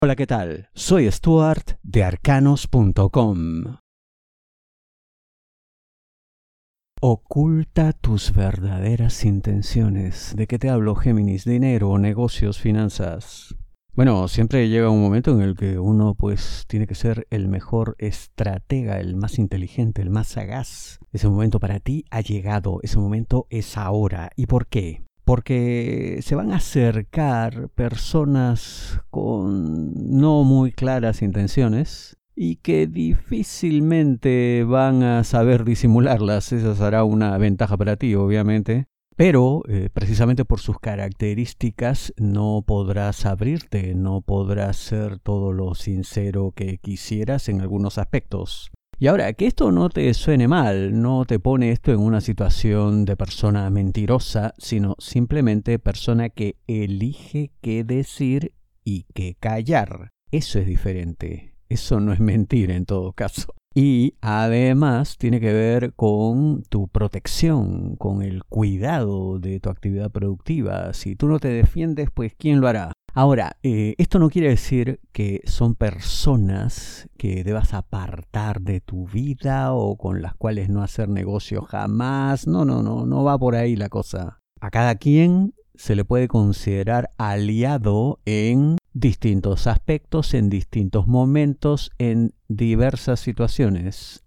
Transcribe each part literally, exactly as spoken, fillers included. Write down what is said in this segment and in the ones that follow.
Hola, ¿qué tal? Soy Stuart de arcanos punto com. Oculta tus verdaderas intenciones. ¿De qué te hablo, Géminis? Dinero, negocios, finanzas. Bueno, siempre llega un momento en el que uno pues tiene que ser el mejor estratega, el más inteligente, el más sagaz. Ese momento para ti ha llegado, ese momento es ahora. ¿Y por qué? Porque se van a acercar personas con no muy claras intenciones y que difícilmente van a saber disimularlas. Esa será una ventaja para ti, obviamente. Pero, eh, precisamente por sus características, no podrás abrirte, no podrás ser todo lo sincero que quisieras en algunos aspectos. Y ahora, que esto no te suene mal, no te pone esto en una situación de persona mentirosa, sino simplemente persona que elige qué decir y qué callar. Eso es diferente. Eso no es mentir en todo caso. Y además tiene que ver con tu protección, con el cuidado de tu actividad productiva. Si tú no te defiendes, pues ¿quién lo hará? Ahora, eh, esto no quiere decir que son personas que debas apartar de tu vida o con las cuales no hacer negocio jamás. No, no, no, no va por ahí la cosa. A cada quien se le puede considerar aliado en distintos aspectos, en distintos momentos, en diversas situaciones.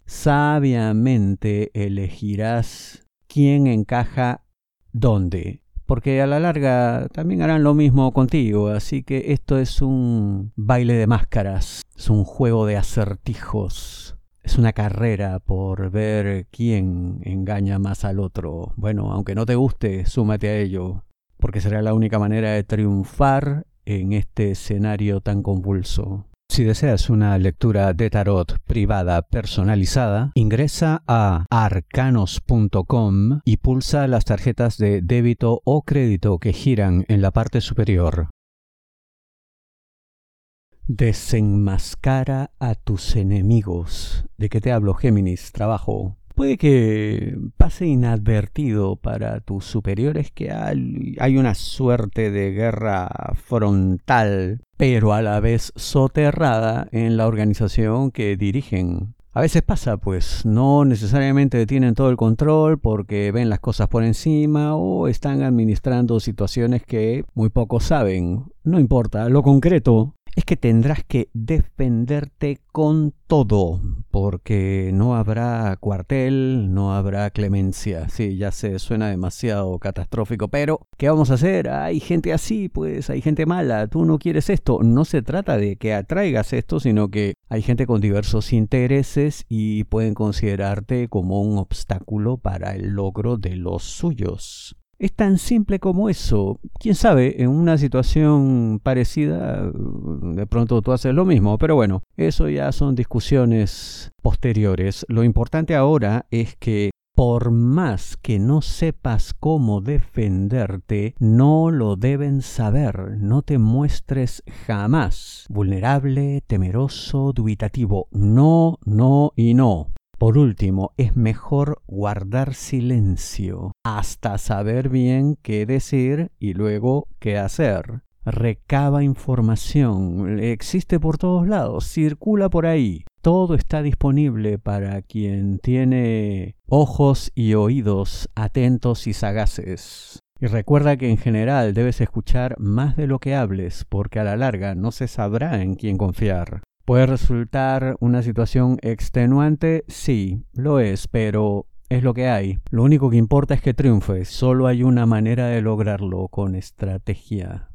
Sabiamente elegirás quién encaja dónde. Porque a la larga también harán lo mismo contigo, así que esto es un baile de máscaras, es un juego de acertijos, es una carrera por ver quién engaña más al otro. Bueno, aunque no te guste, súmate a ello, porque será la única manera de triunfar en este escenario tan convulso. Si deseas una lectura de tarot privada personalizada, ingresa a arcanos punto com y pulsa las tarjetas de débito o crédito que giran en la parte superior. Desenmascara a tus enemigos. ¿De qué te hablo, Géminis? Trabajo. Puede que pase inadvertido para tus superiores que hay una suerte de guerra frontal, pero a la vez soterrada en la organización que dirigen. A veces pasa, pues, no necesariamente tienen todo el control porque ven las cosas por encima o están administrando situaciones que muy pocos saben. No importa, lo concreto es que tendrás que defenderte con todo, porque no habrá cuartel, no habrá clemencia. Sí, ya sé, suena demasiado catastrófico, pero ¿qué vamos a hacer? Hay gente así, pues hay gente mala, tú no quieres esto. No se trata de que atraigas esto, sino que hay gente con diversos intereses y pueden considerarte como un obstáculo para el logro de los suyos. Es tan simple como eso. Quién sabe, en una situación parecida, de pronto tú haces lo mismo. Pero bueno, eso ya son discusiones posteriores. Lo importante ahora es que por más que no sepas cómo defenderte, no lo deben saber. No te muestres jamás vulnerable, temeroso, dubitativo. No, no y no. Por último, es mejor guardar silencio hasta saber bien qué decir y luego qué hacer. Recaba información, existe por todos lados, circula por ahí. Todo está disponible para quien tiene ojos y oídos atentos y sagaces. Y recuerda que en general debes escuchar más de lo que hables, porque a la larga no se sabrá en quién confiar. ¿Puede resultar una situación extenuante? Sí, lo es, pero es lo que hay. Lo único que importa es que triunfes. Solo hay una manera de lograrlo, con estrategia.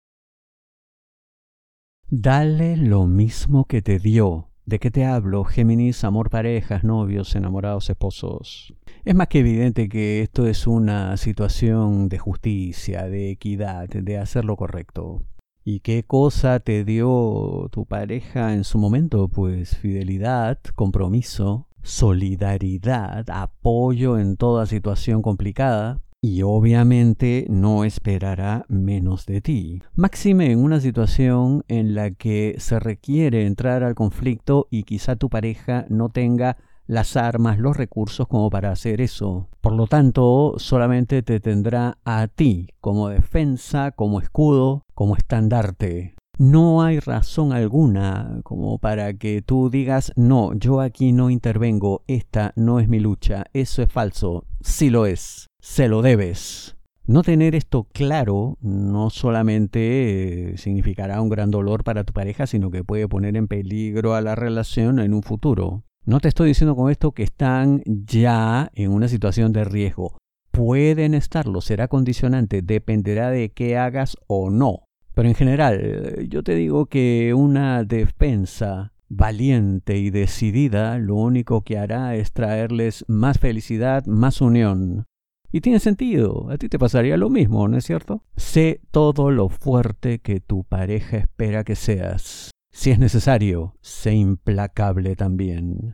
Dale lo mismo que te dio. ¿De qué te hablo, Géminis? Amor, parejas, novios, enamorados, esposos. Es más que evidente que esto es una situación de justicia, de equidad, de hacer lo correcto. ¿Y qué cosa te dio tu pareja en su momento? Pues fidelidad, compromiso, solidaridad, apoyo en toda situación complicada. Y obviamente no esperará menos de ti. Máxime en una situación en la que se requiere entrar al conflicto y quizá tu pareja no tenga las armas, los recursos como para hacer eso. Por lo tanto, solamente te tendrá a ti como defensa, como escudo, como estandarte. No hay razón alguna como para que tú digas, no, yo aquí no intervengo, esta no es mi lucha, eso es falso. Sí lo es, se lo debes. No tener esto claro no solamente eh, significará un gran dolor para tu pareja, sino que puede poner en peligro a la relación en un futuro. No te estoy diciendo con esto que están ya en una situación de riesgo. Pueden estarlo, será condicionante, dependerá de qué hagas o no. Pero en general, yo te digo que una defensa valiente y decidida lo único que hará es traerles más felicidad, más unión. Y tiene sentido, a ti te pasaría lo mismo, ¿no es cierto? Sé todo lo fuerte que tu pareja espera que seas. Si es necesario, sé implacable también.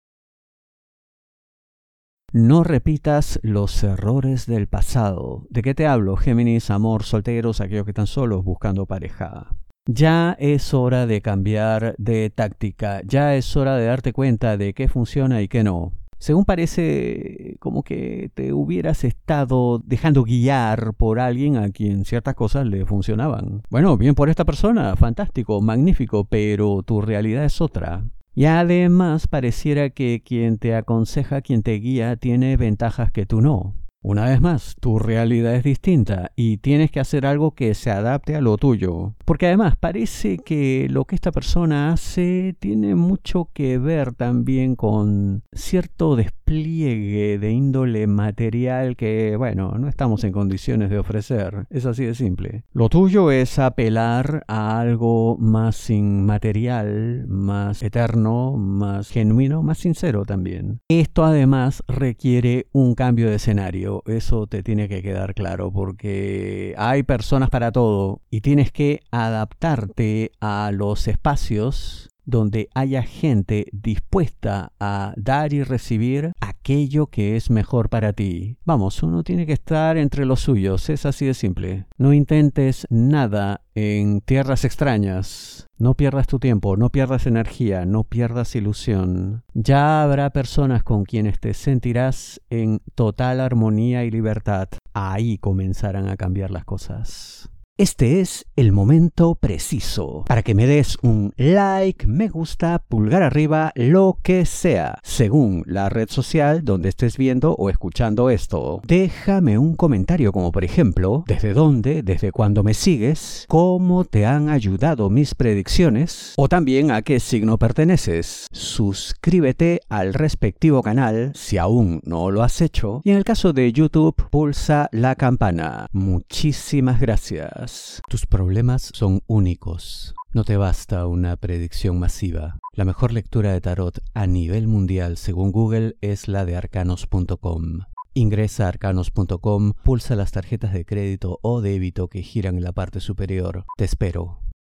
No repitas los errores del pasado. ¿De qué te hablo, Géminis, amor, solteros, aquellos que están solos buscando pareja? Ya es hora de cambiar de táctica, ya es hora de darte cuenta de qué funciona y qué no. Según parece, como que te hubieras estado dejando guiar por alguien a quien ciertas cosas le funcionaban. Bueno, bien por esta persona, fantástico, magnífico, pero tu realidad es otra. Y además pareciera que quien te aconseja, quien te guía, tiene ventajas que tú no. Una vez más, tu realidad es distinta y tienes que hacer algo que se adapte a lo tuyo. Porque además parece que lo que esta persona hace tiene mucho que ver también con cierto despliegue de índole material que, bueno, no estamos en condiciones de ofrecer. Es así de simple. Lo tuyo es apelar a algo más inmaterial, más eterno, más genuino, más sincero también. Esto además requiere un cambio de escenario. Eso te tiene que quedar claro porque hay personas para todo y tienes que adaptarte a los espacios donde haya gente dispuesta a dar y recibir aquello que es mejor para ti. Vamos, uno tiene que estar entre los suyos, es así de simple. No intentes nada en tierras extrañas. No pierdas tu tiempo, no pierdas energía, no pierdas ilusión. Ya habrá personas con quienes te sentirás en total armonía y libertad. Ahí comenzarán a cambiar las cosas. Este es el momento preciso para que me des un like, me gusta, pulgar arriba, lo que sea, según la red social donde estés viendo o escuchando esto. Déjame un comentario como por ejemplo, desde dónde, desde cuándo me sigues, cómo te han ayudado mis predicciones o también a qué signo perteneces. Suscríbete al respectivo canal si aún no lo has hecho y en el caso de YouTube, pulsa la campana. Muchísimas gracias. Tus problemas son únicos. No te basta una predicción masiva. La mejor lectura de tarot a nivel mundial, según Google, es la de arcanos punto com. Ingresa a arcanos punto com, pulsa las tarjetas de crédito o débito que giran en la parte superior. Te espero.